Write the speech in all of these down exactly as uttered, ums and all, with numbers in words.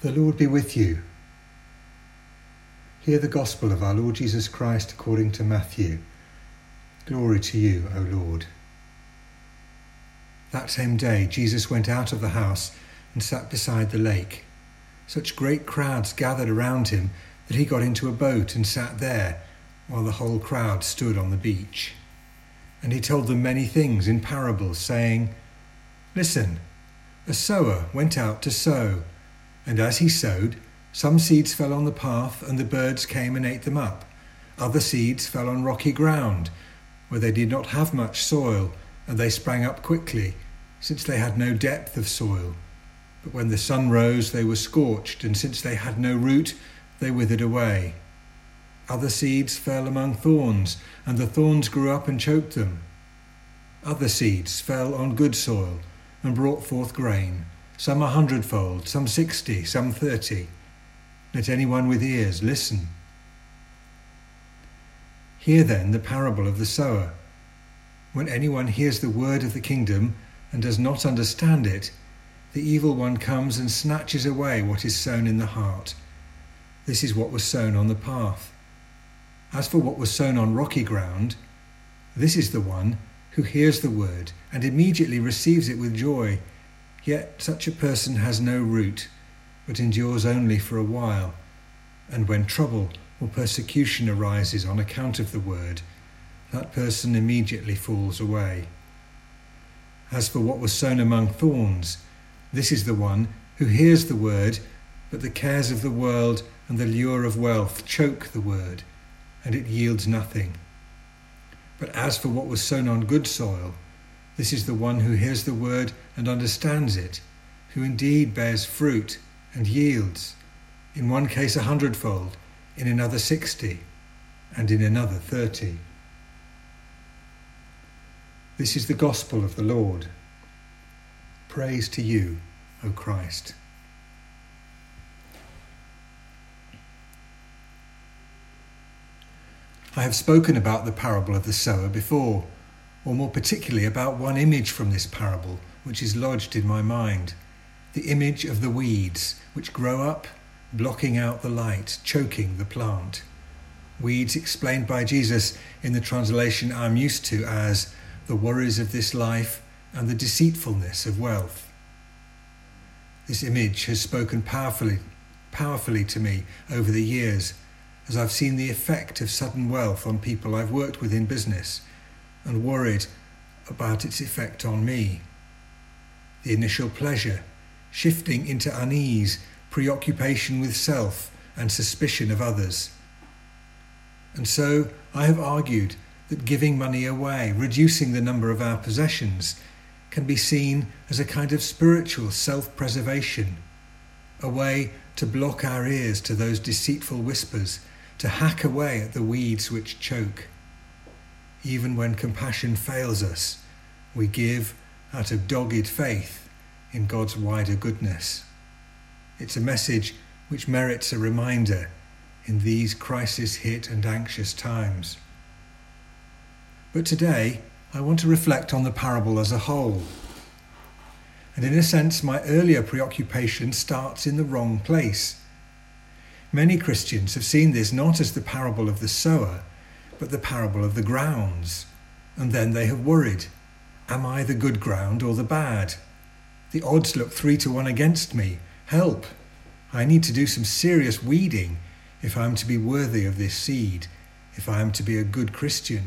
The Lord be with you. Hear the gospel of our Lord Jesus Christ according to Matthew. Glory to you, O Lord. That same day Jesus went out of the house and sat beside the lake. Such great crowds gathered around him that he got into a boat and sat there, while the whole crowd stood on the beach. And he told them many things in parables, saying, Listen, a sower went out to sow, and as he sowed, some seeds fell on the path, and the birds came and ate them up. Other seeds fell on rocky ground, where they did not have much soil, and they sprang up quickly, since they had no depth of soil. But when the sun rose, they were scorched, and since they had no root, they withered away. Other seeds fell among thorns, and the thorns grew up and choked them. Other seeds fell on good soil, and brought forth grain, some a hundredfold, some sixty, some thirty. Let anyone with ears listen. Hear then the parable of the sower. When anyone hears the word of the kingdom and does not understand it, the evil one comes and snatches away what is sown in the heart. This is what was sown on the path. As for what was sown on rocky ground, this is the one who hears the word and immediately receives it with joy. Yet such a person has no root, but endures only for a while. And when trouble or persecution arises on account of the word, that person immediately falls away. As for what was sown among thorns, this is the one who hears the word, but the cares of the world and the lure of wealth choke the word, and it yields nothing. But as for what was sown on good soil, this is the one who hears the word and understands it, who indeed bears fruit and yields, in one case a hundredfold, in another sixty, and in another thirty. This is the gospel of the Lord. Praise to you, O Christ. I have spoken about the parable of the sower before, or more particularly about one image from this parable which is lodged in my mind, the image of the weeds which grow up, blocking out the light, choking the plant. Weeds explained by Jesus in the translation I'm used to as the worries of this life and the deceitfulness of wealth. This image has spoken powerfully, powerfully to me over the years, as I've seen the effect of sudden wealth on people I've worked with in business, and worried about its effect on me. The initial pleasure, shifting into unease, preoccupation with self, and suspicion of others. And so I have argued that giving money away, reducing the number of our possessions, can be seen as a kind of spiritual self-preservation, a way to block our ears to those deceitful whispers, to hack away at the weeds which choke. Even when compassion fails us, we give out of dogged faith in God's wider goodness. It's a message which merits a reminder in these crisis-hit and anxious times. But today, I want to reflect on the parable as a whole. And in a sense, my earlier preoccupation starts in the wrong place. Many Christians have seen this not as the parable of the sower, but the parable of the grounds. And then they have worried, am I the good ground or the bad? The odds look three to one against me. Help! I need to do some serious weeding if I am to be worthy of this seed, if I am to be a good Christian.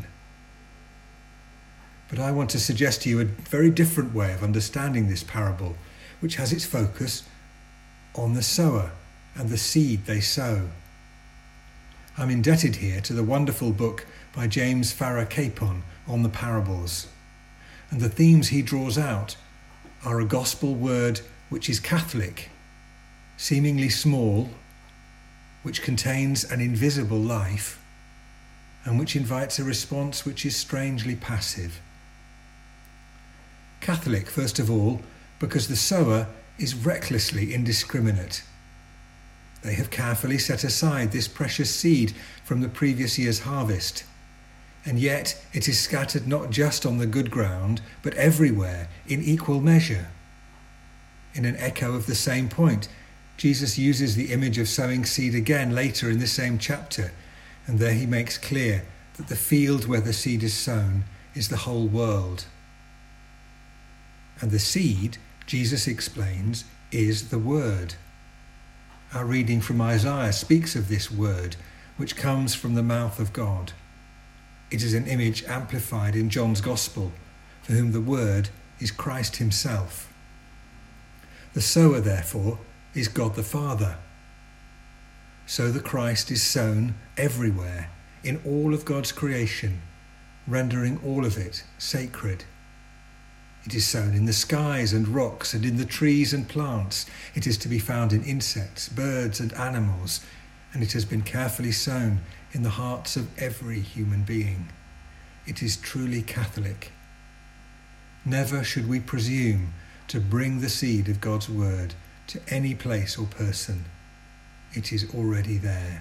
But I want to suggest to you a very different way of understanding this parable, which has its focus on the sower and the seed they sow. I'm indebted here to the wonderful book by James Farrar Capon on the parables, and the themes he draws out are a gospel word which is Catholic, seemingly small, which contains an invisible life, and which invites a response which is strangely passive. Catholic, first of all, because the sower is recklessly indiscriminate. They have carefully set aside this precious seed from the previous year's harvest, and yet it is scattered not just on the good ground, but everywhere in equal measure. In an echo of the same point, Jesus uses the image of sowing seed again later in this same chapter, and there he makes clear that the field where the seed is sown is the whole world. And the seed, Jesus explains, is the Word. Our reading from Isaiah speaks of this Word, which comes from the mouth of God. It is an image amplified in John's Gospel, for whom the Word is Christ himself. The sower, therefore, is God the Father. So the Christ is sown everywhere, in all of God's creation, rendering all of it sacred. It is sown in the skies and rocks and in the trees and plants. It is to be found in insects, birds and animals, and it has been carefully sown in the hearts of every human being. It is truly Catholic. Never should we presume to bring the seed of God's word to any place or person. It is already there.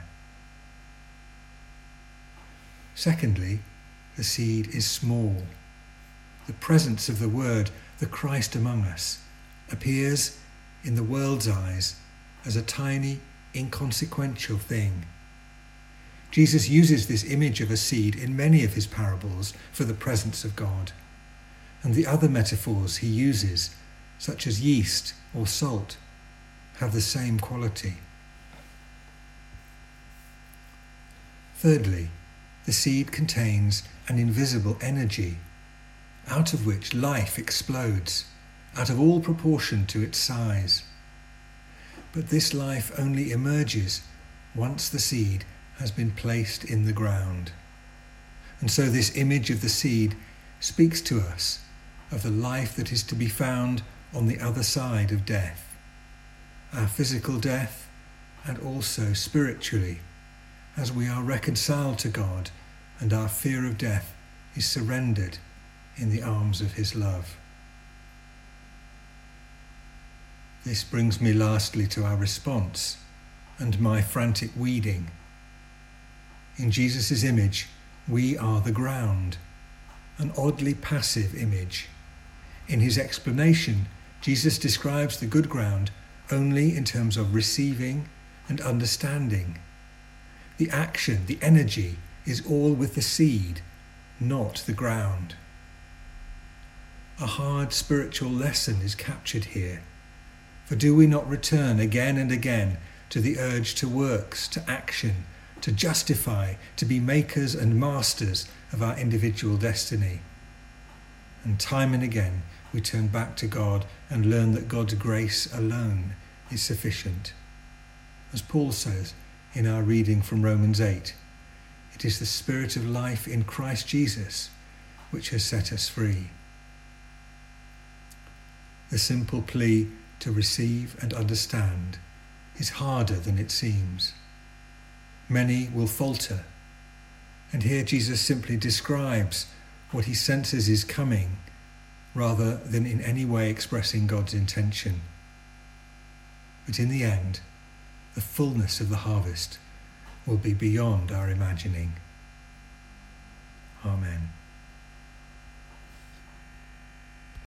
Secondly, the seed is small. The presence of the Word, the Christ among us, appears in the world's eyes as a tiny, inconsequential thing. Jesus uses this image of a seed in many of his parables for the presence of God, and the other metaphors he uses, such as yeast or salt, have the same quality. Thirdly, the seed contains an invisible energy, out of which life explodes, out of all proportion to its size. But this life only emerges once the seed has been placed in the ground. And so this image of the seed speaks to us of the life that is to be found on the other side of death, our physical death, and also spiritually, as we are reconciled to God and our fear of death is surrendered in the arms of his love. This brings me lastly to our response and my frantic weeding. In Jesus' image, we are the ground, an oddly passive image. In his explanation, Jesus describes the good ground only in terms of receiving and understanding. The action, the energy, is all with the seed, not the ground. A hard spiritual lesson is captured here. For do we not return again and again to the urge to works, to action, to justify, to be makers and masters of our individual destiny? And time and again we turn back to God and learn that God's grace alone is sufficient. As Paul says in our reading from Romans eight, it is the Spirit of life in Christ Jesus which has set us free. The simple plea to receive and understand is harder than it seems. Many will falter, and here Jesus simply describes what he senses is coming, rather than in any way expressing God's intention. But in the end, the fullness of the harvest will be beyond our imagining. Amen.